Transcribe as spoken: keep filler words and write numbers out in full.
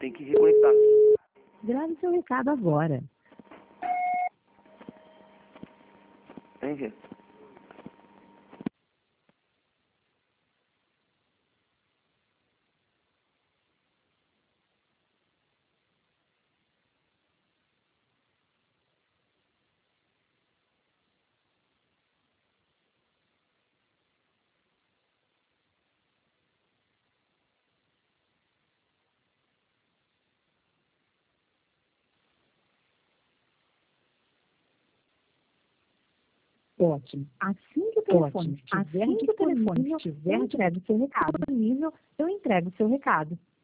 tem que reconectar. Grave seu recado agora. Entendi. Ótimo. Assim que o telefone estiver disponível, eu entrego seu recado. Disponível, eu entrego seu recado.